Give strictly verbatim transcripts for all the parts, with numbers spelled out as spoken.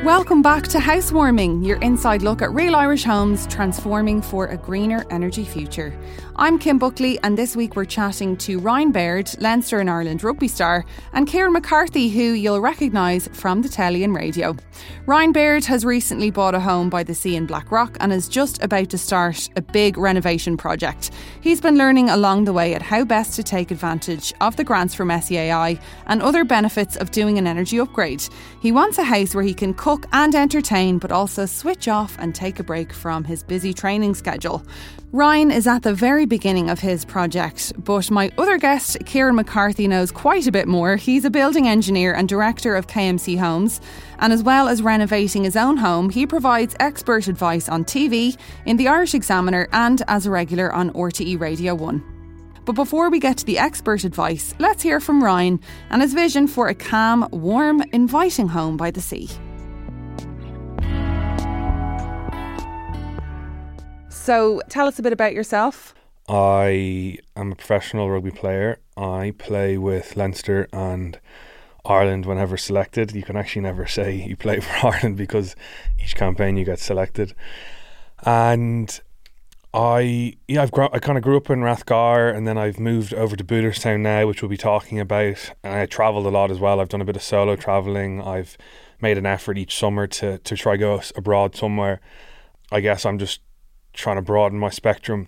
Welcome back to Housewarming, your inside look at real Irish homes transforming for a greener energy future. I'm Kim Buckley, and this week we're chatting to Ryan Baird, Leinster and Ireland rugby star, and Kieran McCarthy, who you'll recognise from the telly and radio. Ryan Baird has recently bought a home by the sea in Blackrock and is just about to start a big renovation project. He's been learning along the way at how best to take advantage of the grants from S E A I and other benefits of doing an energy upgrade. He wants a house where he can cook and entertain, but also switch off and take a break from his busy training schedule. Ryan is at the very beginning of his project, but my other guest, Kieran McCarthy, knows quite a bit more. He's a building engineer and director of K M C Homes, and as well as renovating his own home, he provides expert advice on T V, in the Irish Examiner, and as a regular on R T E Radio one. But before we get to the expert advice, let's hear from Ryan and his vision for a calm, warm, inviting home by the sea. So tell us a bit about yourself. I am a professional rugby player. I play with Leinster and Ireland whenever selected. You can actually never say you play for Ireland because each campaign you get selected. And I yeah I've gro- I kind of grew up in Rathgar, and then I've moved over to Booterstown now, which we'll be talking about. And I travelled a lot as well. I've done a bit of solo travelling. I've made an effort each summer to to try go abroad somewhere. I guess I'm just trying to broaden my spectrum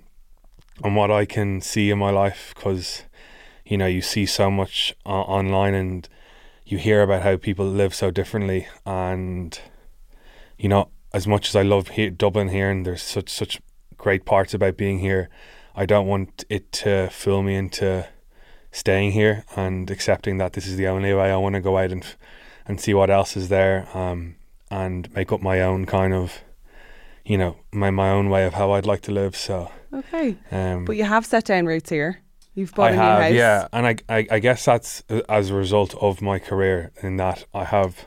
on what I can see in my life, because you know you see so much uh, online and you hear about how people live so differently. And you know, as much as I love he- Dublin here, and there's such such great parts about being here, I don't want it to fool me into staying here and accepting that this is the only way. I want to go out and and see what else is there, um, and make up my own kind of, you know, my, my own way of how I'd like to live. So okay, um, but you have set down roots here. You've bought I a new have, house. yeah, and I, I I guess that's as a result of my career, in that I have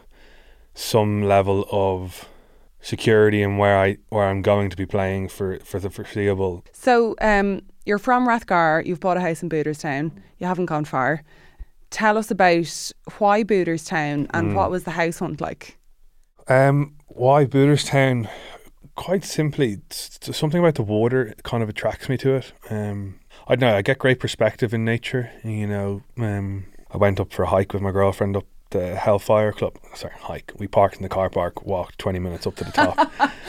some level of security in where I where I'm going to be playing for, for the foreseeable. So um, you're from Rathgar. You've bought a house in Booterstown. You haven't gone far. Tell us about why Booterstown and Mm. what was the house hunt like? Um, why Booterstown? Quite simply, it's, it's something about the water kind of attracts me to it. Um, I don't know, I get great perspective in nature. You know, um, I went up for a hike with my girlfriend up the Hellfire Club. Sorry, hike. We parked in the car park, walked twenty minutes up to the top.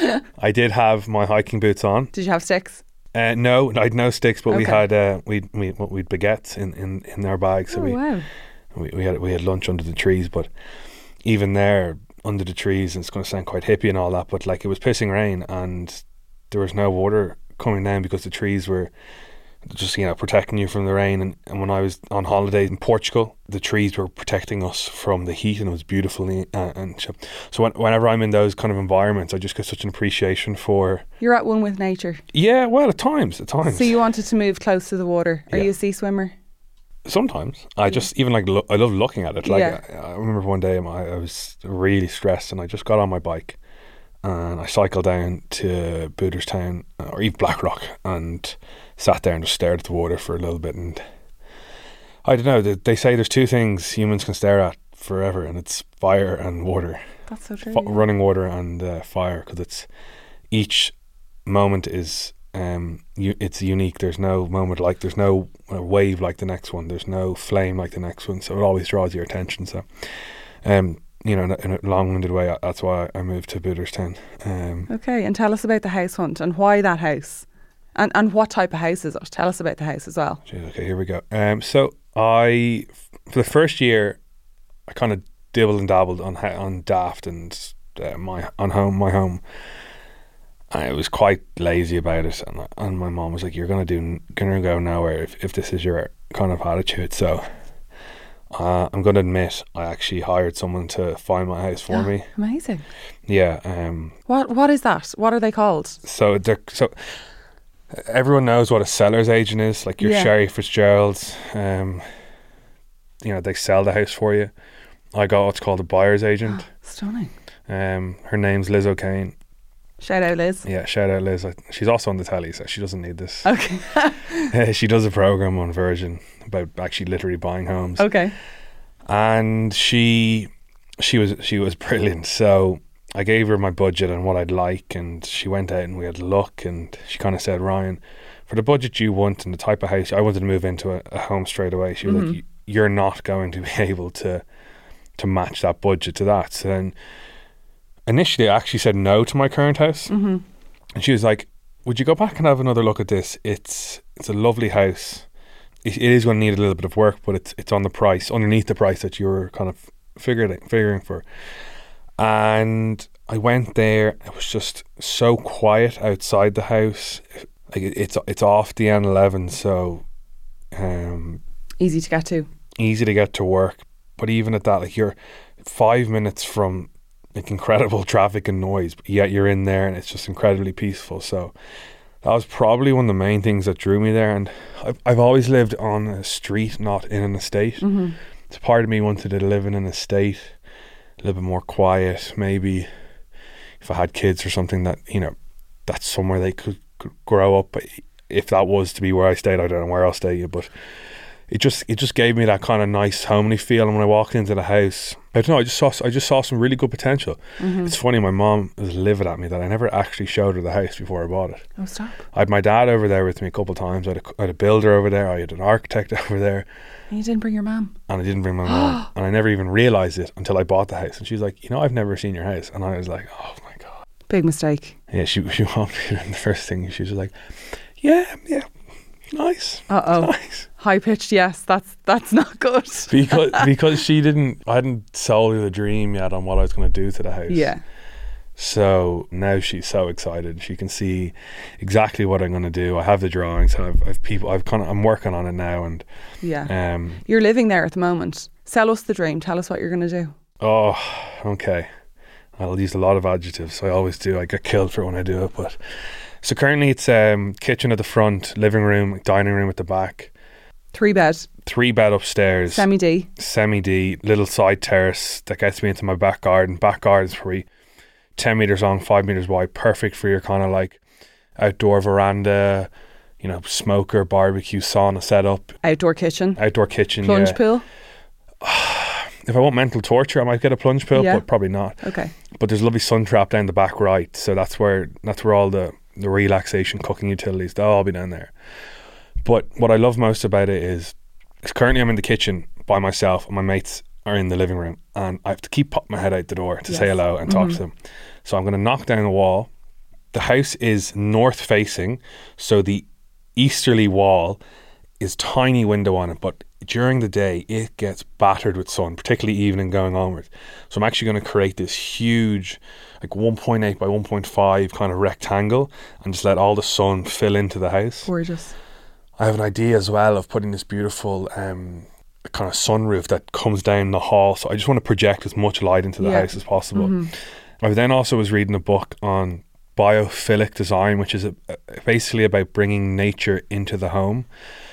I did have my hiking boots on. Did you have sticks? Uh, no, I had no sticks, but we Okay. had uh, we we we'd baguettes in, in, in our bags. So Oh, we, wow. we we had we had lunch under the trees. But even there, under the trees, and it's going to sound quite hippie and all that, but like it was pissing rain and there was no water coming down because the trees were just, you know, protecting you from the rain. And, and when I was on holiday in Portugal, the trees were protecting us from the heat, and it was beautiful. Uh, and so, so when, whenever I'm in those kind of environments, I just get such an appreciation for. You're at one with nature. Yeah, well, at times, at times. So you wanted to move close to the water. Are Yeah. you a sea swimmer? Sometimes I just even like lo- I love looking at it. Like Yeah. I, I remember one day I, I was really stressed, and I just got on my bike and I cycled down to Booterstown or even Blackrock and sat there and just stared at the water for a little bit. And I don't know, they, they say there's two things humans can stare at forever, and it's fire and water. That's so true. F- yeah. running water and uh, fire, because it's each moment is um u- it's unique. There's no moment like there's no uh, wave like the next one. There's no flame like the next one. So it always draws your attention. So um you know, in a, in a long-winded way, I- that's why I moved to Booterstown. Um, Okay, and tell us about the house hunt and why that house, and and what type of house is it? Tell us about the house as well. geez, okay, here we go. Um, so I, for the first year, I kind of dibbled and dabbled on ha- on Daft and uh, my on home my home. I was quite lazy about it, and, and my mom was like, "You're gonna do, gonna go nowhere if, if this is your kind of attitude." So uh, I'm gonna admit, I actually hired someone to find my house for me. Amazing. Yeah. Um. What what is that? What are they called? So they're so. Everyone knows what a seller's agent is, like your Yeah. Sherry Fitzgerald's. Um. You know, they sell the house for you. I got what's called a buyer's agent. Stunning. Um. Her name's Liz O'Kane. Shout out, Liz. Yeah, shout out Liz. I, she's also on the telly, so she doesn't need this. Okay. Uh, she does a program on Virgin about actually literally buying homes. Okay. And she she was she was brilliant. So I gave her my budget and what I'd like, and she went out and we had a look, and she kind of said, Ryan, for the budget you want and the type of house, I wanted to move into a, a home straight away. She was Mm-hmm. like, you're not going to be able to to match that budget to that. So then initially I actually said no to my current house. Mm-hmm. And she was like, would you go back and have another look at this? It's it's a lovely house. It, it is going to need a little bit of work, but it's it's on the price, underneath the price that you were kind of figuring figuring for. And I went there. It was just so quiet outside the house. Like it, it's it's off the N eleven, so um, Easy to get to. easy to get to work. But even at that, like you're five minutes from like incredible traffic and noise, but yet you're in there and it's just incredibly peaceful. So that was probably one of the main things that drew me there. And I've I've always lived on a street, not in an estate. Mm-hmm. So part of me wanted to live in an estate, a little bit more quiet. Maybe if I had kids or something, that, you know, that's somewhere they could, could grow up. If that was to be where I stayed, I don't know where I'll stay, but it just it just gave me that kind of nice homely feel. And when I walked into the house, I don't know, I just saw I just saw some really good potential. Mm-hmm. It's funny, my mom was livid at me that I never actually showed her the house before I bought it. Oh, stop. I had my dad over there with me a couple of times. I had a, I had a builder over there. I had an architect over there. And you didn't bring your mum? And I didn't bring my mom. And I never even realised it until I bought the house. And she was like, you know, I've never seen your house. And I was like, oh my God. Big mistake. Yeah, she, she walked in and the first thing, she was like, yeah, yeah, nice. Uh-oh. Nice. High-pitched yes. That's that's not good. because because she didn't, I hadn't sold her the dream yet on what I was going to do to the house. Yeah. So now she's so excited. She can see exactly what I'm going to do. I have the drawings. I've, I've people. I've kind of. I'm working on it now, and Yeah. um. You're living there at the moment. Sell us the dream. Tell us what you're going to do. Oh, okay. I'll use a lot of adjectives. I always do. I get killed for it when I do it. But so currently it's um kitchen at the front, living room, dining room at the back, Three bed. three bed upstairs, Semi-D. semi-D, little side terrace that gets me into my back garden. Back garden's probably ten meters long, five meters wide, perfect for your kind of like outdoor veranda, you know, smoker, barbecue, sauna setup, Outdoor kitchen. outdoor kitchen. Plunge yeah. pool. If I want mental torture, I might get a plunge pool, Yeah. but probably not. Okay. But there's a lovely sun trap down the back right, so that's where that's where all the, the relaxation cooking utilities, they'll all be down there. But what I love most about it is, is currently I'm in the kitchen by myself and my mates are in the living room, and I have to keep popping my head out the door to Yes. say hello and talk Mhm. to them. So I'm going to knock down the wall. The house is north facing, so the easterly wall is tiny window on it, but during the day it gets battered with sun, particularly evening going onwards. So I'm actually going to create this huge like one point eight by one point five kind of rectangle and just let all the sun fill into the house. Gorgeous. I have an idea as well of putting this beautiful um, kind of sunroof that comes down the hall, so I just want to project as much light into the Yeah. house as possible. Mhm. I then also was reading a book on biophilic design, which is a, a, basically about bringing nature into the home.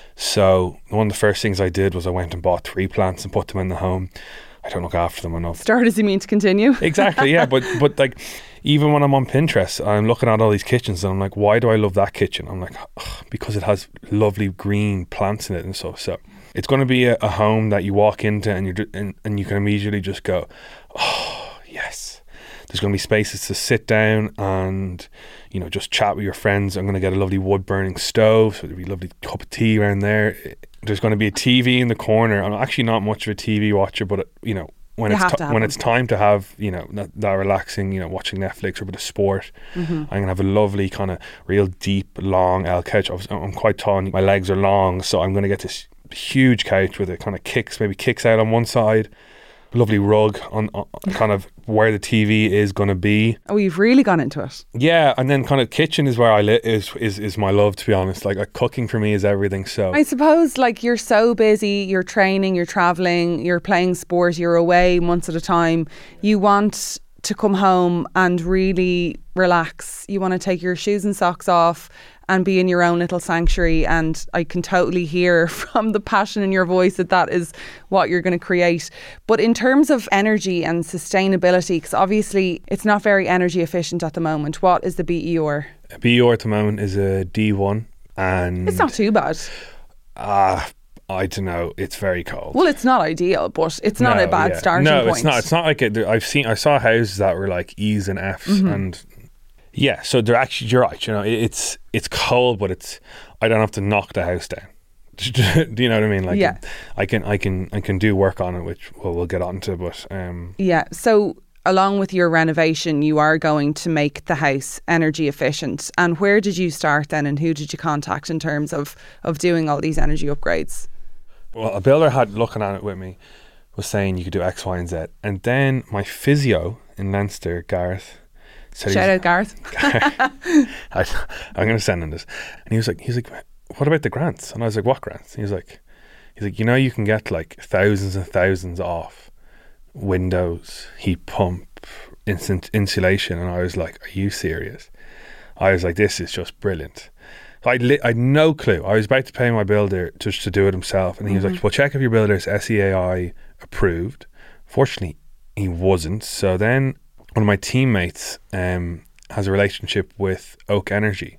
So one of the first things I did was I went and bought three plants and put them in the home. I don't look after them enough. Start as you mean to continue. Exactly, yeah. But but like even when I'm on Pinterest, I'm looking at all these kitchens and I'm like, why do I love that kitchen? I'm like, ugh, because it has lovely green plants in it and stuff. So it's going to be a, a home that you walk into and you and, and you can immediately just go, oh yes. There's going to be spaces to sit down and, you know, just chat with your friends. I'm going to get a lovely wood burning stove, so there'll be a lovely cup of tea around there. There's going to be a T V in the corner. I'm actually not much of a T V watcher, but you know, when You it's have ti- to have when one. it's time to have, you know, that, that relaxing, you know, watching Netflix or a bit of sport, Mm-hmm. I'm gonna have a lovely kind of real deep, long L couch. I was- I'm quite tall, and my legs are long, so I'm gonna get this huge couch with it kind of kicks, maybe kicks out on one side. Lovely rug on, on kind of where the T V is going to be. Oh, you've really gone into it. Yeah, and then kind of kitchen is where I live, is, is is my love, to be honest. Like, like cooking for me is everything. So I suppose like you're so busy, you're training, you're traveling, you're playing sport, you're away months at a time. You want to come home and really relax. You want to take your shoes and socks off and be in your own little sanctuary. And I can totally hear from the passion in your voice that that is what you're going to create. But in terms of energy and sustainability, because obviously it's not very energy efficient at the moment, what is the B E R? B E R at the moment is a D one, and It's not too bad. uh, I don't know. It's very cold. Well, it's not ideal, but it's not No, a bad yeah. starting no, point. it's not. It's not like it, I've seen. I saw houses that were like E's and F's, Mm-hmm. and yeah. So they're actually. You're right. You know, it, it's it's cold, but it's. I don't have to knock the house down. Do you know what I mean? Like, Yeah. I can, I can, I can do work on it, which well, we'll get onto. But um, Yeah. So along with your renovation, you are going to make the house energy efficient. And where did you start then, and who did you contact in terms of of doing all these energy upgrades? well, a builder had looking at it with me was saying you could do X, Y, and Z, and then my physio in Leinster, Gareth. Said Shout out Gareth. I, I'm going to send him this, and he was like, he's like, what about the grants? And I was like, what grants? He was like, he's like, you know, you can get like thousands and thousands off windows, heat pump, instant insulation, and I was like, are you serious? I was like, this is just brilliant. So I li- I had no clue. I was about to pay my builder just to do it himself, and he was like, well, check if your builder is S E A I approved. Fortunately, he wasn't. So then one of my teammates um, has a relationship with Oak Energy,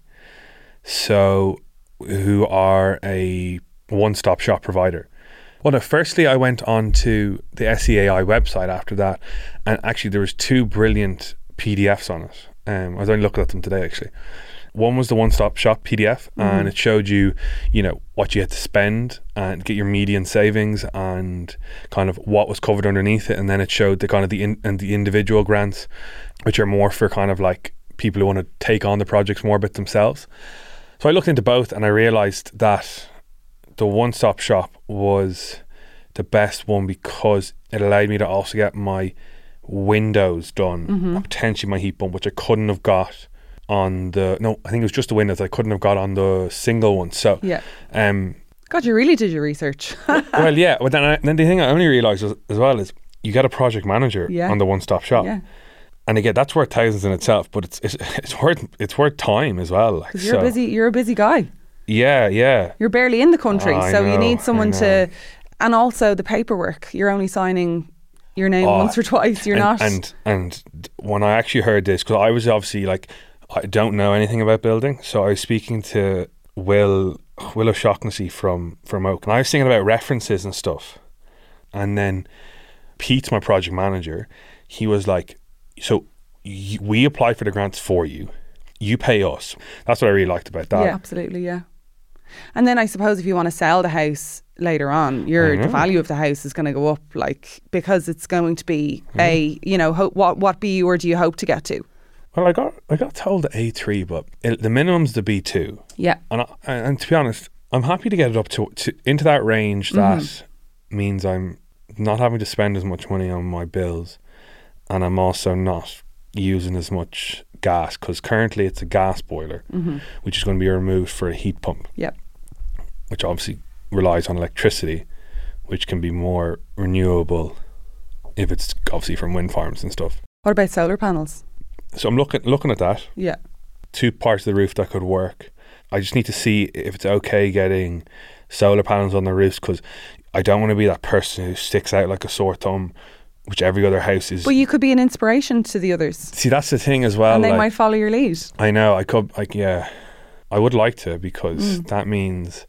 so who are a one-stop shop provider. Well, no, firstly, I went on to the S E A I website after that, and actually there was two brilliant P D Fs on it. Um, I was only looking at them today, actually. One was the one-stop shop P D F, mm-hmm. and it showed you, you know, what you had to spend and get your median savings and kind of what was covered underneath it, and then it showed the kind of the in, and the individual grants, which are more for kind of like people who want to take on the projects more bit themselves. So I looked into both, and I realised that the one-stop shop was the best one because it allowed me to also get my windows done, mm-hmm. potentially my heat pump, which I couldn't have got on the no I think it was just the windows I couldn't have got on the single one. So yeah um God, you really did your research. well yeah but then, I, then the thing I only realised as, as well is you get a project manager yeah. on the one-stop shop, yeah. and again that's worth thousands in itself, but it's it's, it's worth it's worth time as well, like, you're so. busy you're a busy guy. Yeah yeah you're barely in the country, oh, so know, you need someone to, and also the paperwork, you're only signing your name oh, once or twice, you're and, not and and when I actually heard this, because I was obviously like, I don't know anything about building, so I was speaking to Will Will O'Shaughnessy from from Oak, and I was thinking about references and stuff, and then Pete's my project manager. He was like, so y- we apply for the grants for you, you pay us. That's what I really liked about that. Yeah, absolutely, yeah. And then I suppose if you want to sell the house later on, your the value of the house is going to go up, like, because it's going to be mm. a, you know, ho- what what B or do you hope to get to? Well, I got I got told the A three, but it, the minimum's the B two. Yeah. And I, and to be honest, I'm happy to get it up to, to into that range. That mm-hmm. means I'm not having to spend as much money on my bills, and I'm also not using as much gas, because currently it's a gas boiler, mm-hmm. which is going to be removed for a heat pump. Yep. Which obviously relies on electricity, which can be more renewable if it's obviously from wind farms and stuff. What about solar panels? So I'm looking looking at that. Yeah. Two parts of the roof that could work. I just need to see if it's okay getting solar panels on the roofs, because I don't want to be that person who sticks out like a sore thumb, which every other house is. But you could be an inspiration to the others. See, that's the thing as well. And they like, might follow your lead. I know. I could. Like, yeah, I would like to, because mm. that means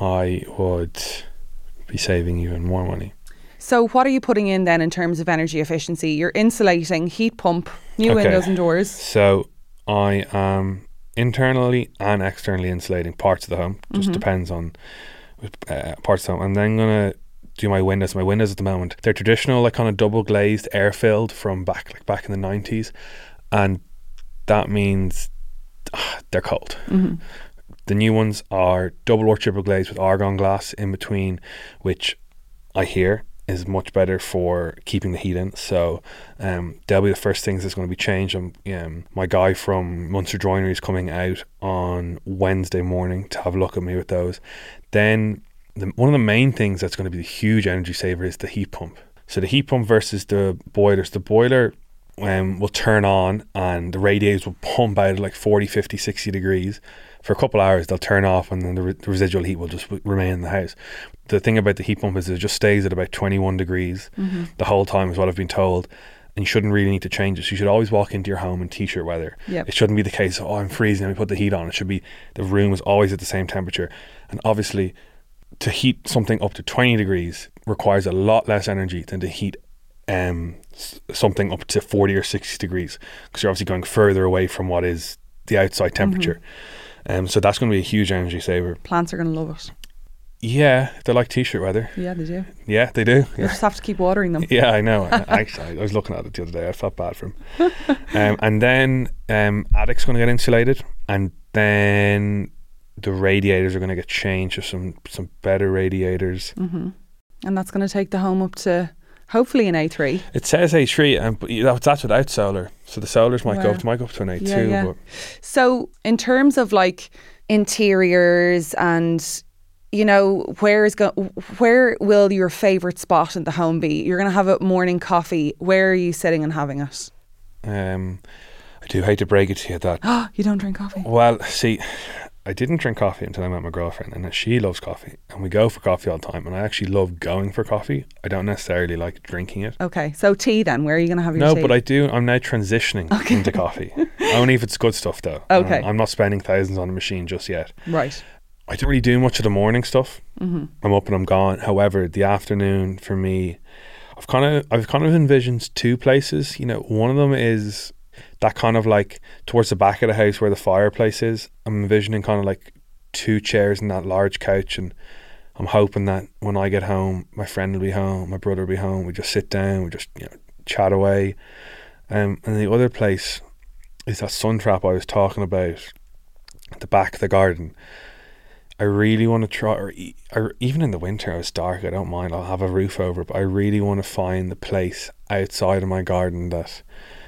I would be saving even more money. So what are you putting in then in terms of energy efficiency? You're insulating, heat pump, new okay. windows and doors. So I am internally and externally insulating parts of the home. Just mm-hmm. depends on uh, parts of the home. I'm then going to do my windows. My windows at the moment, they're traditional, like kind of double glazed, air filled from back like back in the nineties, and that means uh, they're cold. Mm-hmm. The new ones are double or triple glazed with argon glass in between, which I hear is much better for keeping the heat in. So um, they'll be the first things that's going to be changed. Um, um, my guy from Munster Joinery is coming out on Wednesday morning to have a look at me with those. Then the, one of the main things that's going to be the huge energy saver is the heat pump. So the heat pump versus the boilers. The boiler um, will turn on and the radiators will pump out at like forty, fifty, sixty degrees. For a couple of hours they'll turn off, and then the, re- the residual heat will just w- remain in the house. The thing about the heat pump is it just stays at about twenty-one degrees mm-hmm. the whole time, is what I've been told, and you shouldn't really need to change it. So you should always walk into your home in t-shirt weather. Yep. It shouldn't be the case, oh, I'm freezing, let me put the heat on. It should be the room is always at the same temperature. And obviously to heat something up to twenty degrees requires a lot less energy than to heat um, something up to forty or sixty degrees, because you're obviously going further away from what is the outside temperature. Mm-hmm. Um, so that's going to be a huge energy saver. Plants are going to love it. Yeah, they like t-shirt weather. Yeah, they do. Yeah, they do. You Yeah. just have to keep watering them. Yeah, I know. Actually, I was looking at it the other day. I felt bad for him. um, and then um, attic's going to get insulated, and then the radiators are going to get changed to some some better radiators. Mm-hmm. And that's going to take the home up to hopefully an A three. It says A three, and but that's without solar. So the solars might Wow. go up to might go up to an A two. Yeah, yeah. But So in terms of like interiors and, you know, where is go where will your favourite spot in the home be? You're going to have a morning coffee. Where are you sitting and having it? um, I do hate to break it to you that. Oh, you don't drink coffee? Well, see, I didn't drink coffee until I met my girlfriend, and she loves coffee, and we go for coffee all the time, and I actually love going for coffee. I don't necessarily like drinking it. Okay, so tea then. Where are you going to have your No, tea? but I do. I'm now transitioning Okay. into coffee. Only if it's good stuff, though. Okay. Um, I'm not spending thousands on a machine just yet. Right. I don't really do much of the morning stuff. Mm-hmm. I'm up and I'm gone. However, the afternoon for me, I've kind of I've kind of envisioned two places. You know, one of them is that kind of like towards the back of the house where the fireplace is. I'm envisioning kind of like two chairs and that large couch, and I'm hoping that when I get home, my friend will be home, my brother will be home. We just sit down, we just, you know, chat away. Um, and the other place is that sun trap I was talking about at the back of the garden. I really want to try, or, e- or even in the winter, it's dark, I don't mind, I'll have a roof over it, but I really want to find the place outside of my garden that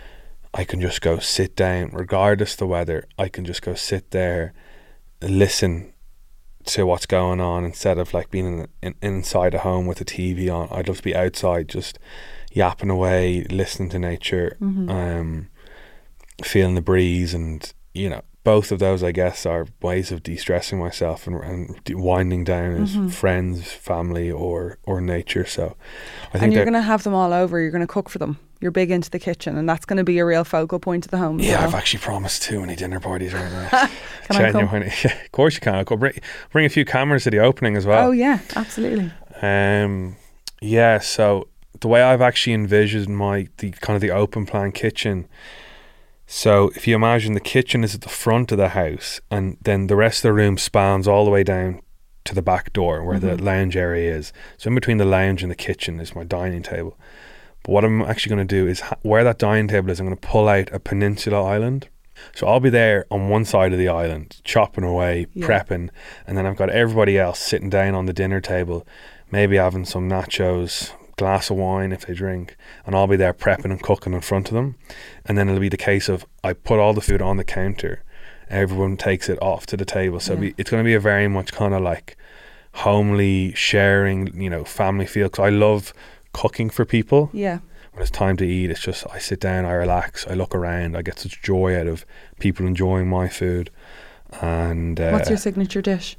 I can just go sit down, regardless of the weather. I can just go sit there, listen to what's going on, instead of like being in, in, inside a home with a T V on. I'd love to be outside, just yapping away, listening to nature, Mm-hmm. um, feeling the breeze, and, you know, both of those, I guess, are ways of de-stressing myself and, and de- winding down as Mm-hmm. friends, family, or or nature. So I think And you're that, going to have them all over. You're going to cook for them. You're big into the kitchen, and that's going to be a real focal point of the home. as yeah, well. I've actually promised too many dinner parties right now. Can I come? Genuinely. Yeah, of course you can. I'll go bring, bring a few cameras to the opening as well. Oh yeah, absolutely. Um, yeah, so the way I've actually envisioned my the kind of the open plan kitchen. So if you imagine the kitchen is at the front of the house, and then the rest of the room spans all the way down to the back door where Mm-hmm. the lounge area is. So in between the lounge and the kitchen is my dining table. But what I'm actually going to do is ha- where that dining table is, I'm going to pull out a peninsula island. So I'll be there on one side of the island, chopping away, Yeah. prepping, and then I've got everybody else sitting down on the dinner table, maybe having some nachos, glass of wine if they drink, and I'll be there prepping and cooking in front of them. And then it'll be the case of I put all the food on the counter, everyone takes it off to the table. So Yeah. it'll be, it's going to be a very much kind of like homely, sharing, you know, family feel, because I love cooking for people. Yeah. When it's time to eat, it's just I sit down, I relax, I look around, I get such joy out of people enjoying my food. And uh, What's your signature dish?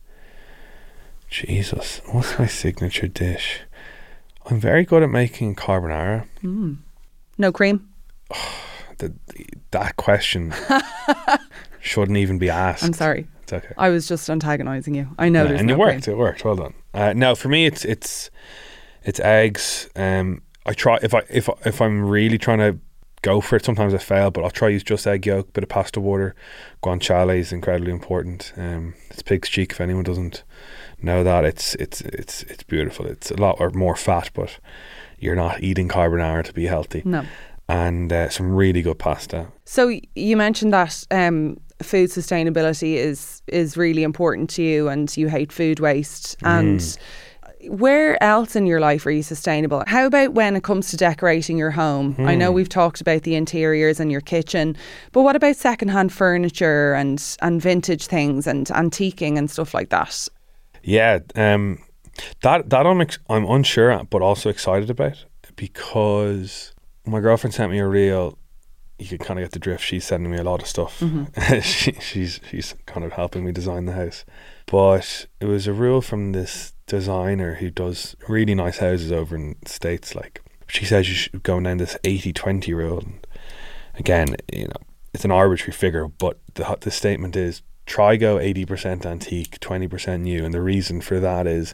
Jesus, what's my signature dish? I'm very good at making carbonara. Mm. No cream? The, the, that question shouldn't even be asked. I'm sorry. It's okay. I was just antagonising you. I know Yeah, there's and no it worked. cream. It worked. Well done. Uh, no, for me, it's it's it's eggs. Um, I try if I if I- if I'm really trying to go for it. Sometimes I fail, but I'll try use just egg yolk, bit of pasta water. Guanciale is incredibly important. Um, it's pig's cheek. If anyone doesn't know that, it's it's it's it's beautiful. It's a lot or more fat, but you're not eating carbonara to be healthy. No. And uh, some really good pasta. So y- you mentioned that um, food sustainability is is really important to you, and you hate food waste. And where else in your life are you sustainable? How about when it comes to decorating your home? I know we've talked about the interiors and your kitchen, but what about secondhand furniture and and vintage things and antiquing and stuff like that? Yeah, um, that that I'm ex- I'm unsure at, but also excited about, because my girlfriend sent me a reel. You can kind of get the drift. She's sending me a lot of stuff. Mm-hmm. she, she's she's kind of helping me design the house. But it was a reel from this designer who does really nice houses over in the States. Like, she says you should go down this eighty twenty rule. And again, you know, it's an arbitrary figure, but the the statement is try go eighty percent antique, twenty percent new. And the reason for that is,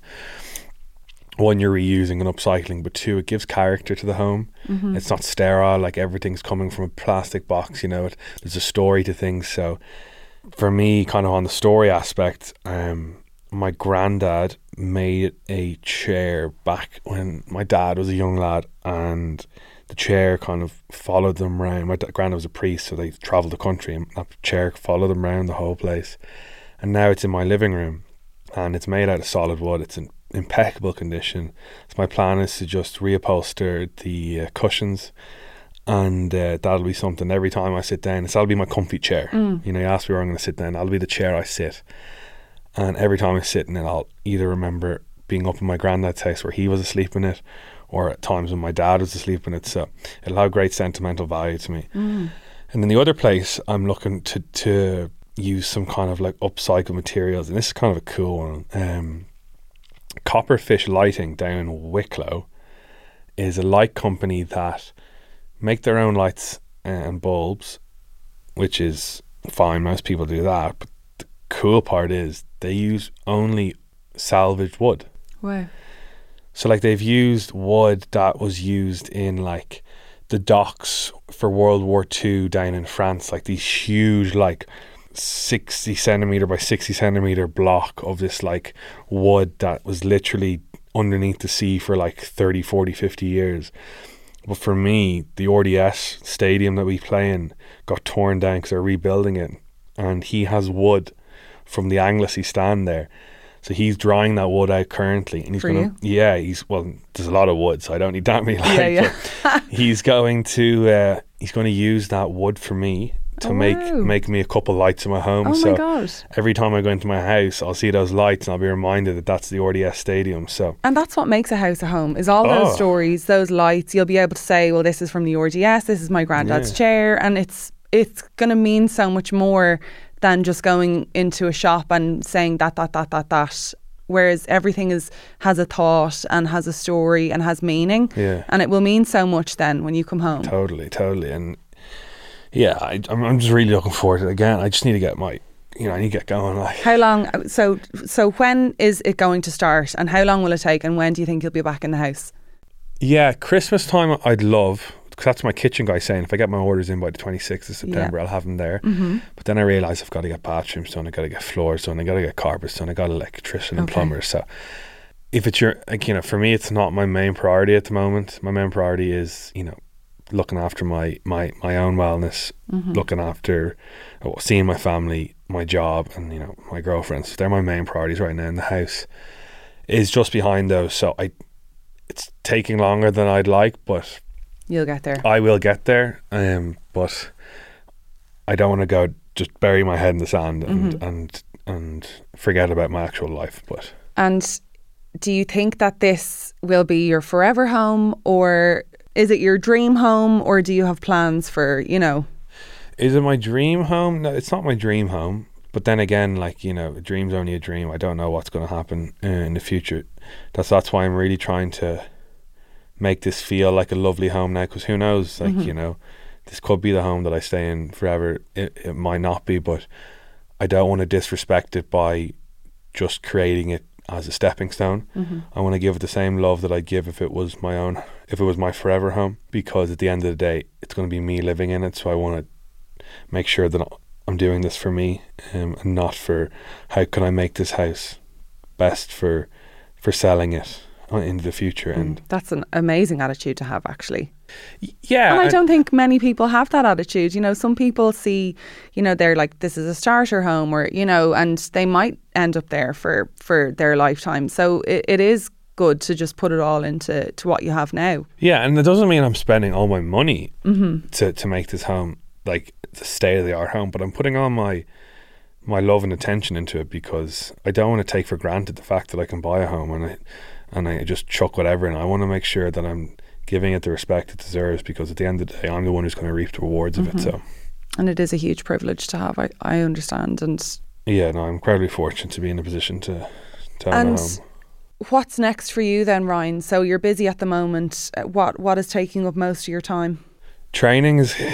one, you're reusing and upcycling, but two, it gives character to the home. Mm-hmm. It's not sterile, like everything's coming from a plastic box, you know, it, there's a story to things. So for me, kind of on the story aspect, um, my granddad made a chair back when my dad was a young lad, and the chair kind of followed them around. My granddad was a priest, so they travelled the country, and that chair followed them around the whole place. And now it's in my living room, and it's made out of solid wood. It's in impeccable condition. So my plan is to just reupholster the uh, cushions, and uh, that'll be something every time I sit down. It's, that'll be my comfy chair. Mm. You know, you ask me where I'm going to sit down, that'll be the chair I sit. And every time I sit in it, I'll either remember being up in my granddad's house where he was asleep in it, or at times when my dad was asleep in it. So it'll have great sentimental value to me. Mm. And then the other place, I'm looking to to use some kind of like upcycled materials, and this is kind of a cool one. Um, Copperfish Lighting down in Wicklow is a light company that make their own lights and bulbs, which is fine, most people do that, but the cool part is they use only salvaged wood. Wow. So like they've used wood that was used in like the docks for World War Two down in France, like these huge like sixty centimeter by sixty centimeter block of this like wood that was literally underneath the sea for like thirty, forty, fifty years. But for me, the R D S stadium that we play in got torn down because they're rebuilding it, and he has wood from the Anglesey stand there. So he's drying that wood out currently, and he's for going to, yeah, he's, well, there's a lot of wood, so I don't need that many lights. Yeah, yeah. he's going to, uh, he's going to use that wood for me to oh, make wow. make me a couple lights in my home. Oh so my God. Every time I go into my house, I'll see those lights and I'll be reminded that that's the R D S stadium. So and that's what makes a house a home, is all those oh. stories, those lights. You'll be able to say, well, this is from the R D S, this is my granddad's yeah. chair, and it's it's going to mean so much more than just going into a shop and saying that, that, that, that, that. Whereas everything is has a thought and has a story and has meaning. Yeah. And it will mean so much then when you come home. Totally, totally. And yeah, I, I'm, I'm just really looking forward to it. Again, I just need to get my, you know, I need to get going. Like, how long, so so when is it going to start, and how long will it take, and when do you think you'll be back in the house? Yeah, Christmas time I'd love, because that's my kitchen guy saying if I get my orders in by the twenty-sixth of September, yeah. I'll have them there. Mm-hmm. But then I realise I've got to get bathrooms done, I've got to get floors done, I've got to get carpets done, I've got electrician and okay. plumbers. So if it's your, like, you know, for me, it's not my main priority at the moment. My main priority is, you know, looking after my, my, my own wellness, mm-hmm. looking after, oh, seeing my family, my job, and, you know, my girlfriends. They're my main priorities right now. And the house is just behind those. So I, it's taking longer than I'd like, but you'll get there. I will get there. Um, but I don't want to go just bury my head in the sand and, mm-hmm. and, and forget about my actual life. But and do you think that this will be your forever home, or is it your dream home, or do you have plans for, you know? Is it my dream home? No, it's not my dream home. But then again, like, you know, a dream's only a dream. I don't know what's going to happen uh, in the future. That's that's why I'm really trying to make this feel like a lovely home now, because who knows, like, mm-hmm. you know, this could be the home that I stay in forever. It, it might not be, but I don't want to disrespect it by just creating it as a stepping stone. Mm-hmm. I want to give it the same love that I'd give if it was my own, if it was my forever home, because at the end of the day, it's going to be me living in it. So I want to make sure that I'm doing this for me, um, and not for how can I make this house best for for selling it in the future. Mm, and that's an amazing attitude to have, actually. Yeah. And I don't think many people have that attitude. You know, some people see, you know, they're like, this is a starter home, or, you know, and they might end up there for, for their lifetime. So it, it is good to just put it all into to what you have now. Yeah, and it doesn't mean I'm spending all my money mm-hmm. to, to make this home like the state-of-the-art home, but I'm putting all my my love and attention into it, because I don't want to take for granted the fact that I can buy a home and I and I just chuck whatever in. I want to make sure that I'm giving it the respect it deserves, because at the end of the day, I'm the one who's going to reap the rewards mm-hmm. of it. So, and it is a huge privilege to have. I, I understand. And yeah, no, I'm incredibly fortunate to be in a position to, to own a home. What's next for you then, Ryan? So you're busy at the moment. What what is taking up most of your time? Training is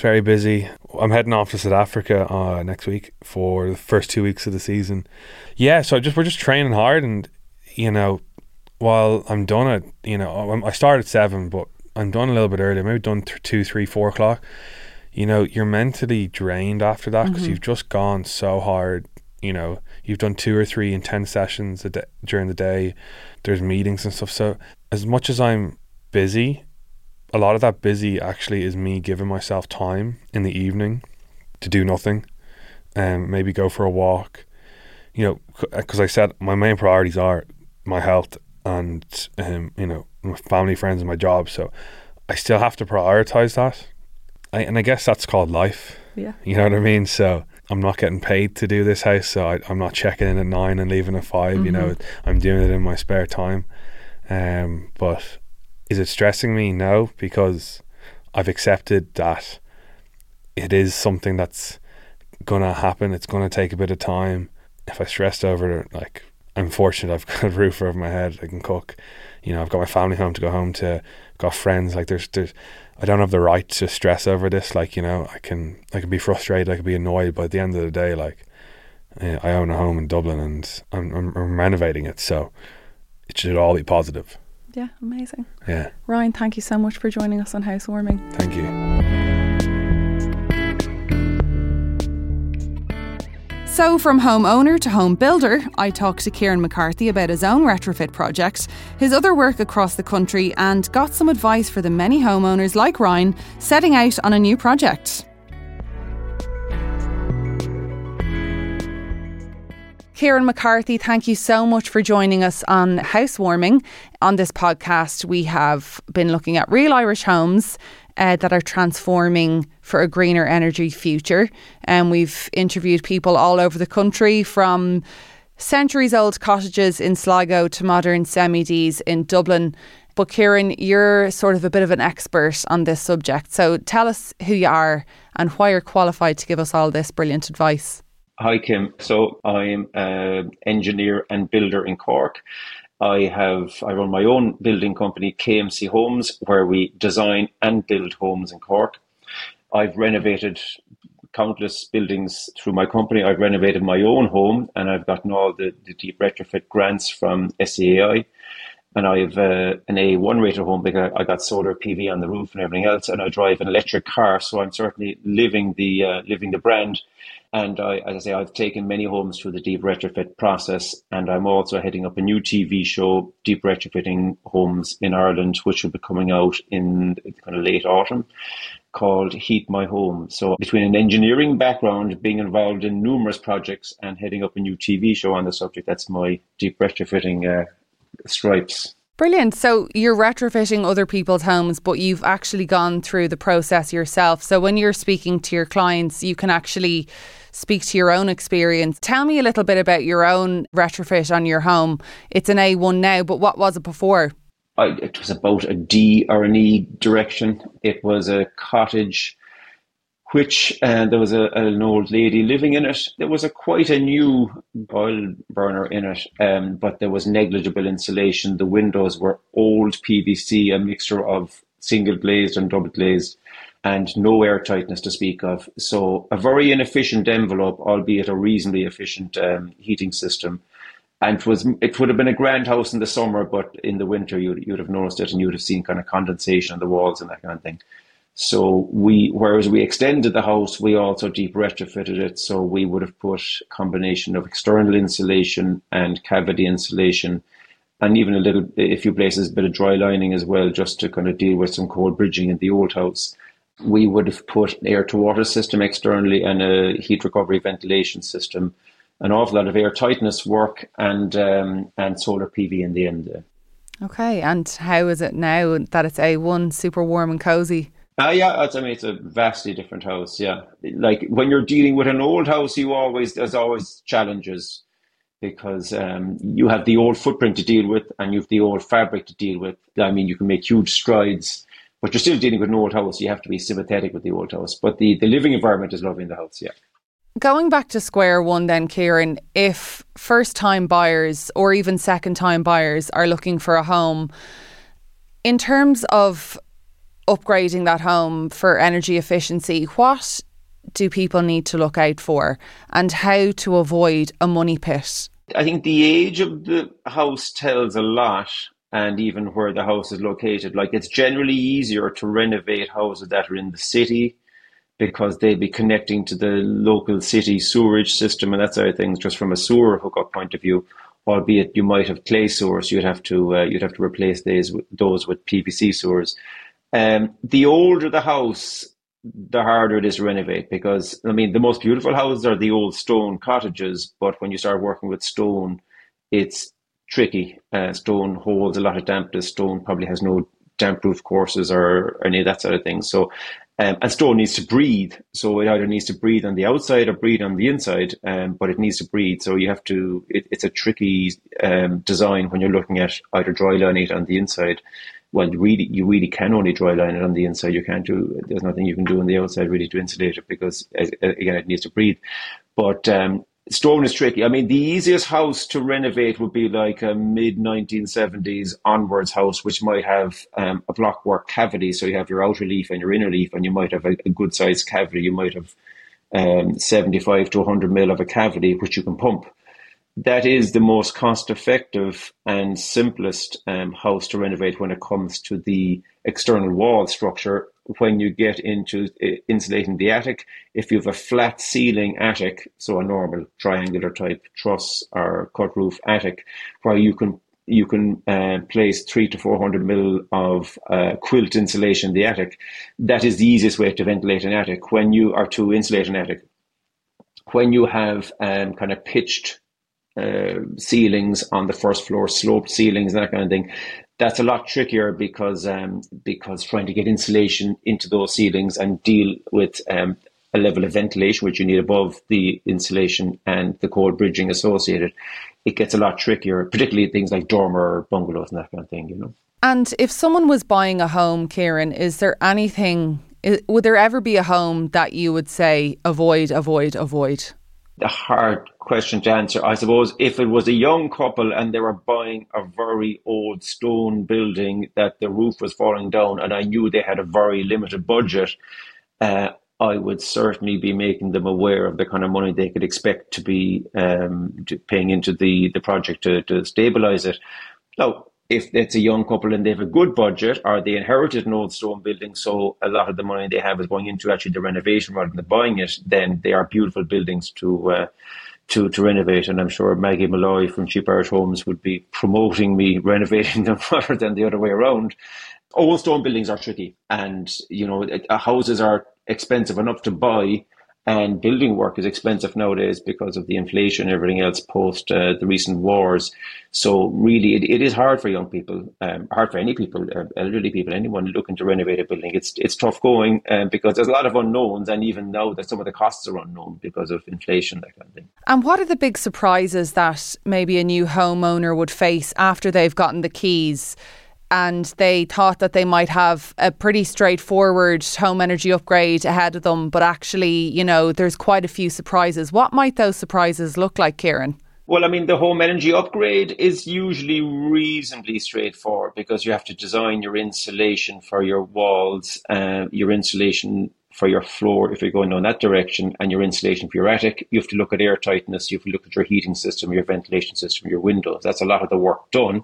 very busy. I'm heading off to South Africa uh, next week for the first two weeks of the season. Yeah, so just we're just training hard, and you know, while I'm done at, you know, I'm, I start at seven, but I'm done a little bit earlier. Maybe done th- two, three, four o'clock. You know, you're mentally drained after that because mm-hmm. you've just gone so hard. You know, you've done two or three intense sessions a day, during the day. There's meetings and stuff. So as much as I'm busy, a lot of that busy actually is me giving myself time in the evening to do nothing, and um, maybe go for a walk. You know, because I said my main priorities are my health and um, you know, my family, friends, and my job. So I still have to prioritize that. I, and I guess that's called life. Yeah. You know what I mean? So I'm not getting paid to do this house, so I, I'm not checking in at nine and leaving at five. Mm-hmm. You know, I'm doing it in my spare time. Um, but is it stressing me? No, because I've accepted that it is something that's gonna happen. It's gonna take a bit of time. If I stressed over it, like, I'm fortunate I've got a roof over my head. I can cook. You know, I've got my family home to go home to. Got friends. Like, there's, there's. I don't have the right to stress over this. Like, you know, I can, I can be frustrated. I can be annoyed. But at the end of the day, like, uh, I own a home in Dublin, and I'm, I'm, I'm renovating it, so it should all be positive. Yeah, amazing. Yeah. Ryan, thank you so much for joining us on Housewarming. Thank you. So from homeowner to home builder, I talked to Kieran McCarthy about his own retrofit project, his other work across the country, and got some advice for the many homeowners like Ryan setting out on a new project. Kieran McCarthy, thank you so much for joining us on Housewarming. On this podcast, we have been looking at real Irish homes Uh, that are transforming for a greener energy future. And we've interviewed people all over the country, from centuries-old cottages in Sligo to modern semi-Ds in Dublin. But Kieran, you're sort of a bit of an expert on this subject. So tell us who you are and why you're qualified to give us all this brilliant advice. Hi, Kim. So I'm an engineer and builder in Cork. I have I run my own building company, K M C Homes, where we design and build homes in Cork. I've renovated countless buildings through my company. I've renovated my own home, and I've gotten all the, the deep retrofit grants from S C A I. And I have uh, an A one rated home because I got solar P V on the roof and everything else. And I drive an electric car, so I'm certainly living the uh, living the brand. And I, as I say, I've taken many homes through the deep retrofit process, and I'm also heading up a new T V show, Deep Retrofitting Homes in Ireland, which will be coming out in kind of late autumn, called Heat My Home. So between an engineering background, being involved in numerous projects, and heading up a new T V show on the subject, that's my deep retrofitting uh, stripes. Brilliant. So you're retrofitting other people's homes, but you've actually gone through the process yourself. So when you're speaking to your clients, you can actually speak to your own experience. Tell me a little bit about your own retrofit on your home. It's an A one now, but what was it before? I, it was about a D or an E direction. It was a cottage, which uh, there was a, an old lady living in it. There was a quite a new oil burner in it, um, but there was negligible insulation. The windows were old P V C, a mixture of single glazed and double glazed, and no air tightness to speak of. So a very inefficient envelope, albeit a reasonably efficient um, heating system. And it was it would have been a grand house in the summer, but in the winter you'd, you'd have noticed it, and you'd have seen kind of condensation on the walls and that kind of thing. So we, whereas we extended the house, we also deep retrofitted it. So we would have put a combination of external insulation and cavity insulation, and even a little, a few places, a bit of dry lining as well, just to kind of deal with some cold bridging in the old house. We would have put an air to water system externally and a heat recovery ventilation system, an awful lot of air tightness work, and um, and solar P V in the end. Okay, and how is it now that it's A one, super warm and cosy? Uh, yeah, I mean, it's a vastly different house, yeah. Like, when you're dealing with an old house, you always, there's always challenges, because um, you have the old footprint to deal with, and you have the old fabric to deal with. I mean, you can make huge strides, but you're still dealing with an old house. You have to be sympathetic with the old house. But the, the living environment is lovely in the house, yeah. Going back to square one then, Kieran, if first-time buyers or even second-time buyers are looking for a home, in terms of upgrading that home for energy efficiency, what do people need to look out for and how to avoid a money pit? I think the age of the house tells a lot, and even where the house is located. Like, it's generally easier to renovate houses that are in the city because they'd be connecting to the local city sewerage system and that sort of things, just from a sewer hookup point of view. Albeit you might have clay sewers, you'd have to uh, you'd have to replace those those with P V C sewers. Um, the older the house, the harder it is to renovate, because, I mean, the most beautiful houses are the old stone cottages, but when you start working with stone, it's tricky. Uh, stone holds a lot of dampness. Stone probably has no damp-proof courses or any of that sort of thing. So, um, and stone needs to breathe. So it either needs to breathe on the outside or breathe on the inside, um, but it needs to breathe. So you have to, it, it's a tricky um, design when you're looking at either dry lining it on the inside. Well, you really, you really can only dry line it on the inside. You can't do, there's nothing you can do on the outside really to insulate it because, again, it needs to breathe. But um, stone is tricky. I mean, the easiest house to renovate would be like a mid nineteen seventies onwards house, which might have um, a blockwork cavity. So you have your outer leaf and your inner leaf, and you might have a, a good sized cavity. You might have um, seventy-five to one hundred mil of a cavity, which you can pump. That is the most cost-effective and simplest um, house to renovate when it comes to the external wall structure. When you get into uh, insulating the attic, if you have a flat ceiling attic, so a normal triangular type truss or cut roof attic, where you can you can uh, place three to four hundred mil of uh, quilt insulation in the attic, that is the easiest way to ventilate an attic. When you are to insulate an attic, when you have um, kind of pitched Uh, ceilings on the first floor, sloped ceilings, that kind of thing, that's a lot trickier because um, because trying to get insulation into those ceilings and deal with um, a level of ventilation which you need above the insulation and the cold bridging associated, it gets a lot trickier, particularly things like dormer or bungalows and that kind of thing, you know. And if someone was buying a home, Kieran, is there anything, would there ever be a home that you would say avoid, avoid, avoid? The hard question to answer. I suppose if it was a young couple and they were buying a very old stone building that the roof was falling down and I knew they had a very limited budget, uh, I would certainly be making them aware of the kind of money they could expect to be um, to paying into the, the project to, to stabilise it. Now, if it's a young couple and they have a good budget, or they inherited an old stone building, so a lot of the money they have is going into actually the renovation rather than buying it, then they are beautiful buildings to uh, to to renovate. And I'm sure Maggie Malloy from Cheap Irish Homes would be promoting me renovating them rather than the other way around. Old stone buildings are tricky, and you know, houses are expensive enough to buy, and building work is expensive nowadays because of the inflation and everything else post uh, the recent wars. So really, it, it is hard for young people, um, hard for any people, uh, elderly people, anyone looking to renovate a building. It's it's tough going um, because there's a lot of unknowns, and even now that some of the costs are unknown because of inflation, that kind of thing. And what are the big surprises that maybe a new homeowner would face after they've gotten the keys and they thought that they might have a pretty straightforward home energy upgrade ahead of them, but actually, you know, there's quite a few surprises? What might those surprises look like, Kieran? Well, I mean, the home energy upgrade is usually reasonably straightforward because you have to design your insulation for your walls, uh, your insulation for your floor if you're going down that direction, and your insulation for your attic. You have to look at air tightness, you have to look at your heating system, your ventilation system, your windows. That's a lot of the work done.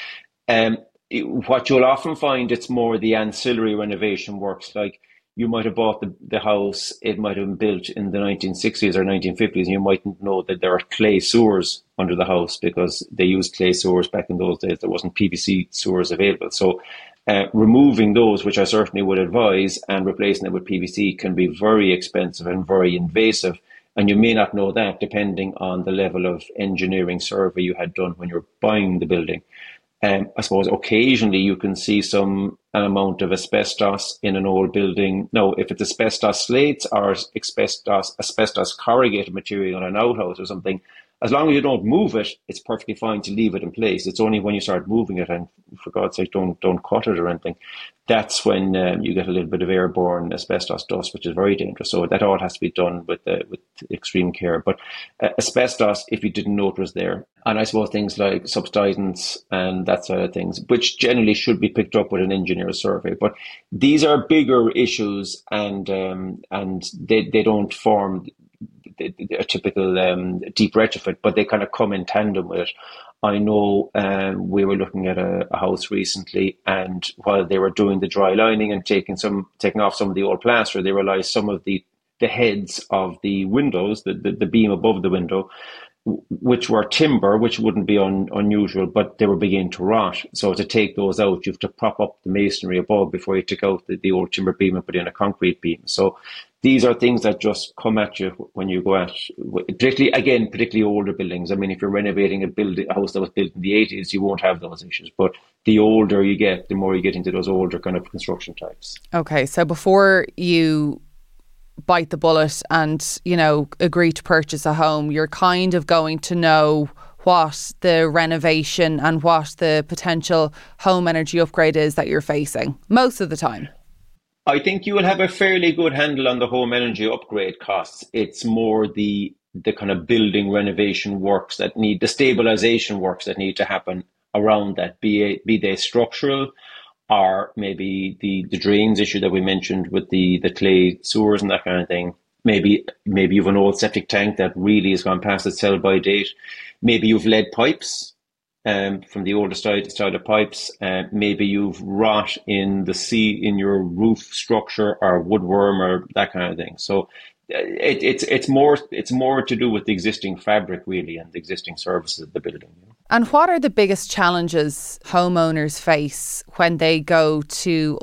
Um, What you'll often find, it's more the ancillary renovation works. Like, you might have bought the, the house, it might have been built in the nineteen sixties or nineteen fifties, and you mightn't know that there are clay sewers under the house because they used clay sewers back in those days. There wasn't P V C sewers available. So uh, removing those, which I certainly would advise, and replacing them with P V C can be very expensive and very invasive. And you may not know that depending on the level of engineering survey you had done when you're buying the building. Um, I suppose occasionally you can see some amount of asbestos in an old building. Now, if it's asbestos slates or asbestos, asbestos corrugated material on an outhouse or something, As long as you don't move it, it's perfectly fine to leave it in place. It's only when you start moving it, and for God's sake, don't don't cut it or anything, that's when um, you get a little bit of airborne asbestos dust, which is very dangerous. So that all has to be done with uh, with extreme care. But uh, asbestos, if you didn't know it was there, and I suppose things like subsidence and that sort of things, which generally should be picked up with an engineer's survey. But these are bigger issues, and um, and they they don't form a typical um, deep retrofit, but they kind of come in tandem with it. I know um, we were looking at a, a house recently, and while they were doing the dry lining and taking some taking off some of the old plaster, they realised some of the, the heads of the windows, the, the, the beam above the window, which were timber, which wouldn't be un, unusual, but they were beginning to rot. So to take those out, you have to prop up the masonry above before you take out the, the old timber beam and put in a concrete beam. So these are things that just come at you when you go at, particularly, again, particularly older buildings. I mean, if you're renovating a building, a house that was built in the eighties, you won't have those issues. But the older you get, the more you get into those older kind of construction types. Okay, so before you bite the bullet and, you know, agree to purchase a home, you're kind of going to know what the renovation and what the potential home energy upgrade is that you're facing most of the time. I think you will have a fairly good handle on the home energy upgrade costs. It's more the the kind of building renovation works that need, the stabilization works that need to happen around that, be a, be they structural, or maybe the, the drains issue that we mentioned with the, the clay sewers and that kind of thing. Maybe maybe you've an old septic tank that really has gone past its sell-by date. Maybe you've lead pipes um, from the older style, style of pipes. Uh, maybe you've rot in the sea in your roof structure, or woodworm, or that kind of thing. So it, it's it's more it's more to do with the existing fabric, really, and the existing services of the building. You know? And what are the biggest challenges homeowners face when they go to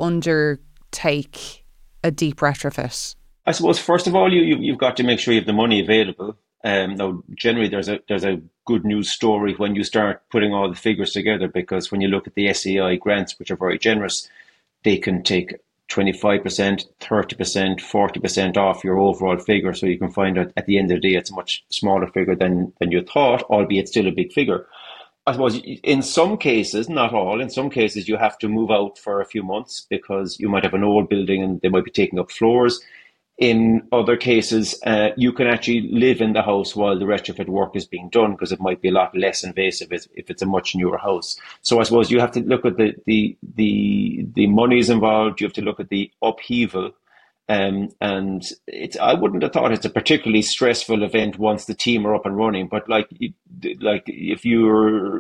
undertake a deep retrofit? I suppose, first of all, you, you, you've got to make sure you have the money available. Um, now, generally, there's a there's a good news story when you start putting all the figures together, because when you look at the S E I grants, which are very generous, they can take twenty-five percent, thirty percent, forty percent off your overall figure. So you can find out at the end of the day, it's a much smaller figure than, than you thought, albeit still a big figure. I suppose in some cases, not all, in some cases you have to move out for a few months because you might have an old building and they might be taking up floors. In other cases, uh, you can actually live in the house while the retrofit work is being done, because it might be a lot less invasive if, if it's a much newer house. So I suppose you have to look at the the the, the monies involved. You have to look at the upheaval. Um, and it's, I wouldn't have thought it's a particularly stressful event once the team are up and running. But like, like if you're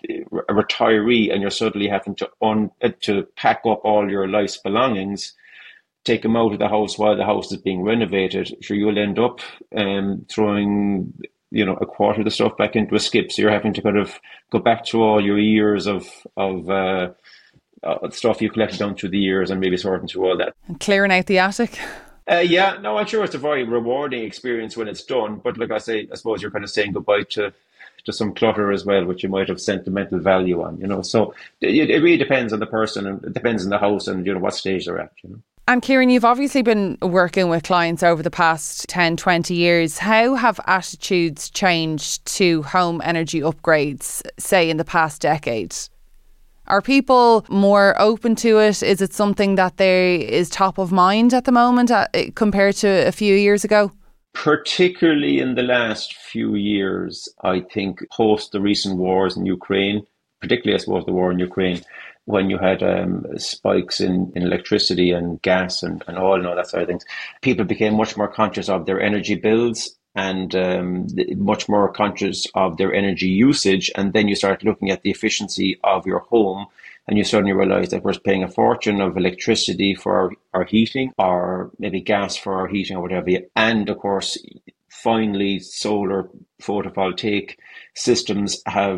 a retiree and you're suddenly having to un, to pack up all your life's belongings, take them out of the house while the house is being renovated, sure you'll end up um, throwing, you know, a quarter of the stuff back into a skip. So you're having to kind of go back through all your years of of uh, uh, stuff you've collected down through the years and maybe sorting through all that. And clearing out the attic. Uh, yeah, no, I'm sure it's a very rewarding experience when it's done. But like I say, I suppose you're kind of saying goodbye to to some clutter as well, which you might have sentimental value on, you know. So it, it really depends on the person, and it depends on the house and, you know, what stage they're at, you know. And Kieran, you've obviously been working with clients over the past ten, twenty years. How have attitudes changed to home energy upgrades, say, in the past decade? Are people more open to it? Is it something that there is top of mind at the moment uh, compared to a few years ago? Particularly in the last few years, I think post the recent wars in Ukraine, particularly I suppose the war in Ukraine, when you had um, spikes in, in electricity and gas and, and oil and all that sort of things, people became much more conscious of their energy bills and um, much more conscious of their energy usage. And then you start looking at the efficiency of your home, and you suddenly realize that we're paying a fortune of electricity for our, our heating, or maybe gas for our heating or whatever. And of course, finally, solar photovoltaic systems have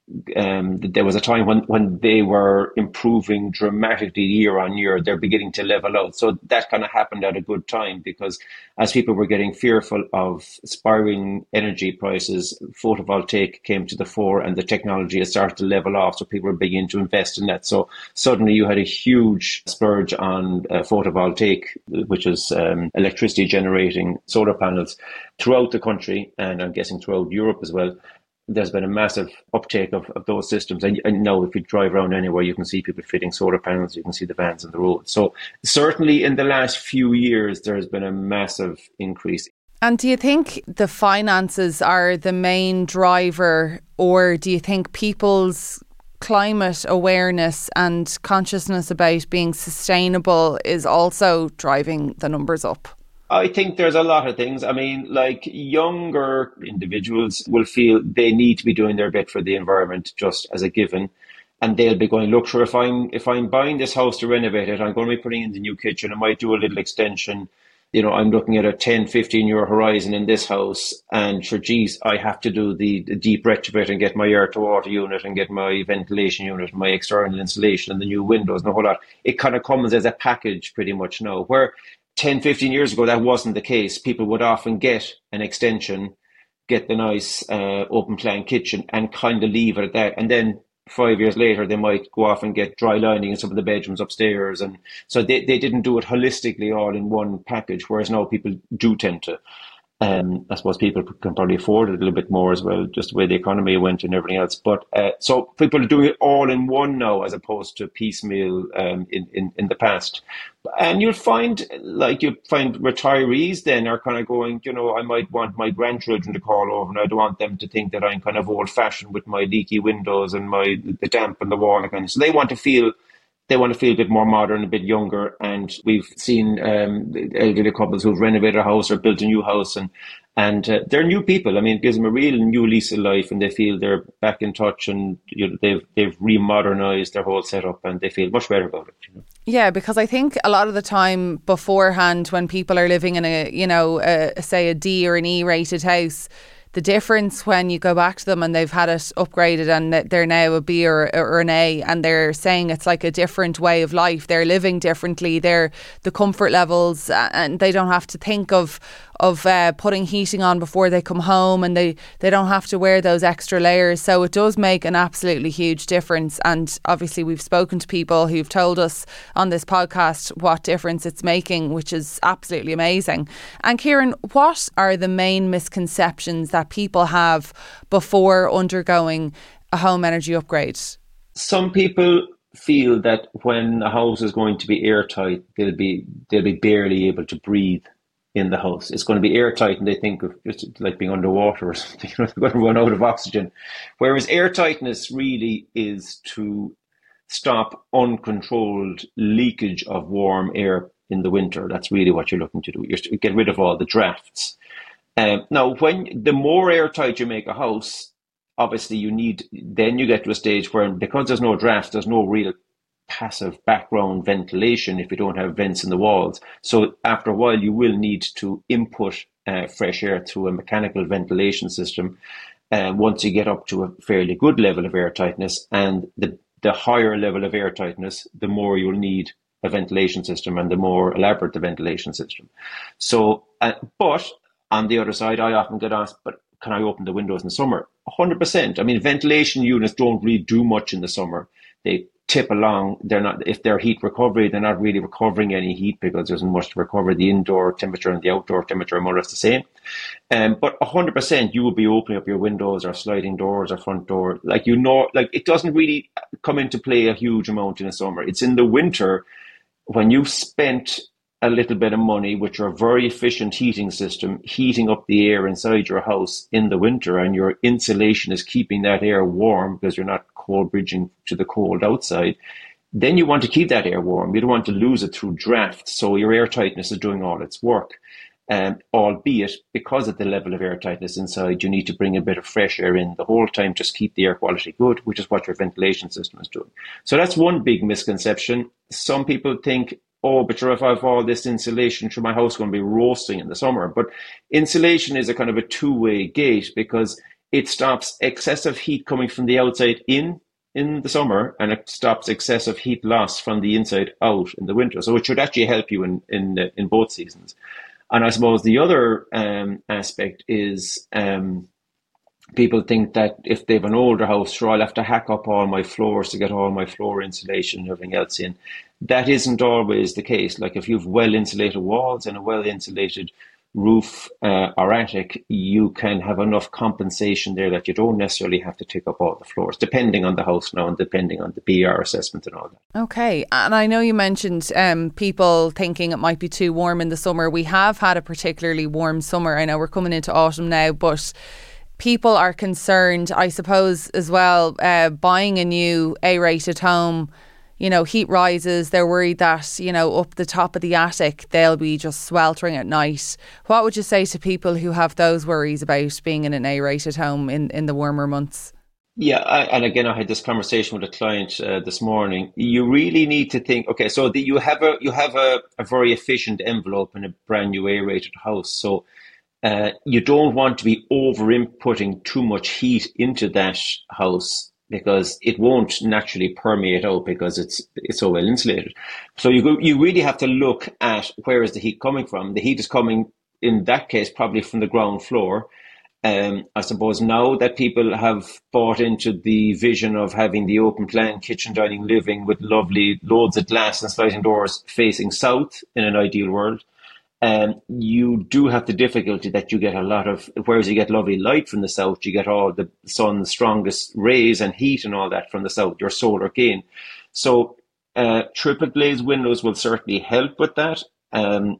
um, there was a time when, when they were improving dramatically year on year. They're beginning to level out. So that kind of happened at a good time, because as people were getting fearful of spiraling energy prices, photovoltaic came to the fore and the technology has started to level off. So people were beginning to invest in that. So suddenly you had a huge splurge on uh, photovoltaic, which is um, electricity generating solar panels throughout the country, and I'm guessing throughout Europe as well. There's been a massive uptake of, of those systems. And, and now if you drive around anywhere, you can see people fitting solar panels, you can see the vans on the road. So certainly in the last few years, there has been a massive increase. And do you think the finances are the main driver, or do you think people's climate awareness and consciousness about being sustainable is also driving the numbers up? I think there's a lot of things. I mean, like younger individuals will feel they need to be doing their bit for the environment just as a given. And they'll be going, look, sure, if I'm, if I'm buying this house to renovate it, I'm going to be putting in the new kitchen. I might do a little extension. You know, I'm looking at a ten, fifteen year horizon in this house. And sure, geez, I have to do the, the deep retrofit and get my air to water unit and get my ventilation unit, and my external insulation and the new windows and the whole lot. It kind of comes as a package pretty much now, where ten, fifteen years ago, that wasn't the case. People would often get an extension, get the nice uh, open plan kitchen and kind of leave it at that. And then five years later, they might go off and get dry lining in some of the bedrooms upstairs. And so they, they didn't do it holistically all in one package, whereas now people do tend to. Um, I suppose people can probably afford it a little bit more as well, just the way the economy went and everything else. But uh, so people are doing it all in one now, as opposed to piecemeal um, in, in, in the past. And you'll find, like, you'll find retirees then are kind of going, you know, I might want my grandchildren to call over, and I don't want them to think that I'm kind of old fashioned with my leaky windows and my the damp in the wall and kind of. So they want to feel. They want to feel a bit more modern, a bit younger. And we've seen um, elderly couples who've renovated a house or built a new house, and and uh, they're new people. I mean, it gives them a real new lease of life, and they feel they're back in touch, and you know, they've they've remodernized their whole setup, and they feel much better about it. You know? Yeah, because I think a lot of the time beforehand, when people are living in a, you know, a, say a D or an E rated house, the difference when you go back to them and they've had it upgraded and they're now a B or, or an A, and they're saying it's like a different way of life. They're living differently. They're the comfort levels, and they don't have to think of of uh, putting heating on before they come home, and they, they don't have to wear those extra layers. So it does make an absolutely huge difference. And obviously we've spoken to people who've told us on this podcast what difference it's making, which is absolutely amazing. And Kieran, what are the main misconceptions that people have before undergoing a home energy upgrade? Some people feel that when a house is going to be airtight, they'll be they'll be barely able to breathe in the house. It's going to be airtight, and they think of just like being underwater or something. You know, they're going to run out of oxygen. Whereas airtightness really is to stop uncontrolled leakage of warm air in the winter. That's really what you're looking to do. You're to get rid of all the drafts. Um, now, when the more airtight you make a house, obviously you need, then you get to a stage where, because there's no draft, there's no real passive background ventilation if you don't have vents in the walls. So after a while, you will need to input uh, fresh air through a mechanical ventilation system. And uh, once you get up to a fairly good level of airtightness, and the, the higher level of airtightness, the more you'll need a ventilation system and the more elaborate the ventilation system. So, uh, but on the other side, I often get asked, but can I open the windows in the summer? one hundred percent. I mean, ventilation units don't really do much in the summer. They tip along. They're not, if they're heat recovery, they're not really recovering any heat because there isn't much to recover. The indoor temperature and the outdoor temperature are more or less the same. Um, but one hundred percent, you will be opening up your windows or sliding doors or front door. Like, you know, like it doesn't really come into play a huge amount in the summer. It's in the winter when you've spent a little bit of money with your very efficient heating system, heating up the air inside your house in the winter, and your insulation is keeping that air warm because you're not cold bridging to the cold outside, then you want to keep that air warm. You don't want to lose it through draft. So your air tightness is doing all its work. Um, albeit, because of the level of air tightness inside, you need to bring a bit of fresh air in the whole time, just keep the air quality good, which is what your ventilation system is doing. So that's one big misconception. Some people think, oh, but sure, if I have all this insulation, sure, my house is going to be roasting in the summer. But insulation is a kind of a two-way gate, because it stops excessive heat coming from the outside in in the summer, and it stops excessive heat loss from the inside out in the winter. So it should actually help you in in, in both seasons. And I suppose the other um, aspect is um, people think that if they have an older house, sure, I'll have to hack up all my floors to get all my floor insulation and everything else in. That isn't always the case. Like if you've well-insulated walls and a well-insulated roof uh, or attic, you can have enough compensation there that you don't necessarily have to take up all the floors, depending on the house now and depending on the B R assessment and all that. Okay, and I know you mentioned um, people thinking it might be too warm in the summer. We have had a particularly warm summer. I know we're coming into autumn now, but people are concerned, I suppose, as well, uh, buying a new A-rated home. You know, heat rises, they're worried that, you know, up the top of the attic, they'll be just sweltering at night. What would you say to people who have those worries about being in an A-rated home in, in the warmer months? Yeah, I, and again, I had this conversation with a client uh, this morning. You really need to think, okay, so the, you have a you have a, a very efficient envelope in a brand new A-rated house. So uh, you don't want to be over-inputting too much heat into that house, because it won't naturally permeate out because it's it's so well insulated. So you go, you really have to look at where is the heat coming from. The heat is coming, in that case, probably from the ground floor. Um, I suppose now that people have bought into the vision of having the open plan kitchen, dining, living with lovely loads of glass and sliding doors facing south in an ideal world, Um, you do have the difficulty that you get a lot of, whereas you get lovely light from the south, you get all the sun's strongest rays and heat and all that from the south, your solar gain. So uh, triple glazed windows will certainly help with that. Um,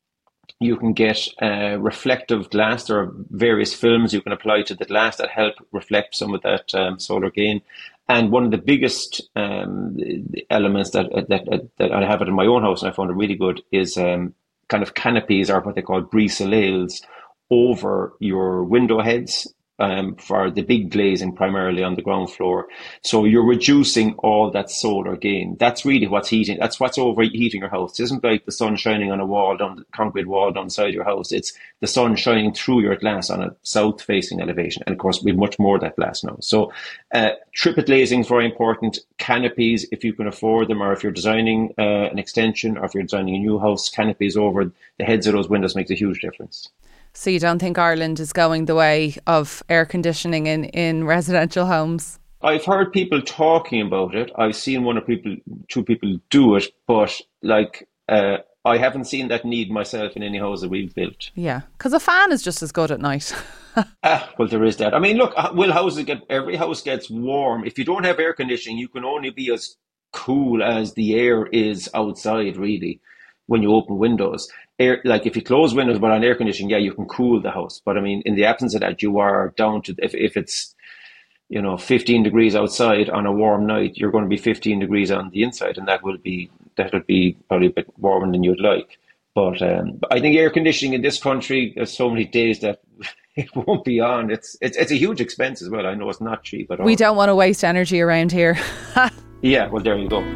you can get uh, reflective glass. There are various films you can apply to the glass that help reflect some of that um, solar gain. And one of the biggest um, elements that, that, that I have it in my own house, and I found it really good, is um, kind of canopies, or what they call brise-soleils, over your window heads um, for the big glazing, primarily on the ground floor. So you're reducing all that solar gain. That's really what's heating. That's what's overheating your house. It isn't like the sun shining on a wall, down the concrete wall down the side of your house. It's the sun shining through your glass on a south-facing elevation. And of course, we have much more of that glass now. So uh, triple glazing is very important. Canopies, if you can afford them, or if you're designing uh, an extension, or if you're designing a new house, canopies over the heads of those windows makes a huge difference. So you don't think Ireland is going the way of air conditioning in, in residential homes? I've heard people talking about it. I've seen one or people, two people do it, but like uh, I haven't seen that need myself in any house that we've built. Yeah, because a fan is just as good at night. ah, well, there is that. I mean, look, will houses get, every house gets warm. If you don't have air conditioning, you can only be as cool as the air is outside, really, when you open windows. Air, like if you close windows but on air conditioning, yeah, you can cool the house. But I mean, in the absence of that, you are down to, if, if it's, you know, fifteen degrees outside on a warm night, you're going to be fifteen degrees on the inside, and that will be, that would be probably a bit warmer than you'd like. But um, I think air conditioning in this country, there's so many days that it won't be on. It's, it's, it's a huge expense as well. I know it's not cheap at all. We don't want to waste energy around here. Yeah, well, there you go.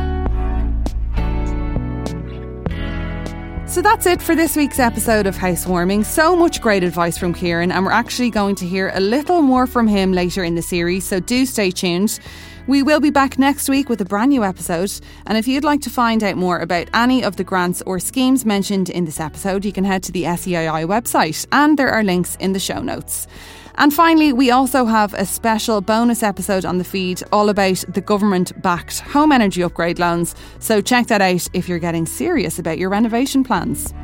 So that's it for this week's episode of Housewarming. So much great advice from Kieran, and we're actually going to hear a little more from him later in the series, so do stay tuned. We will be back next week with a brand new episode, and if you'd like to find out more about any of the grants or schemes mentioned in this episode, you can head to the S E I I website, and there are links in the show notes. And finally, we also have a special bonus episode on the feed all about the government-backed home energy upgrade loans. So check that out if you're getting serious about your renovation plans.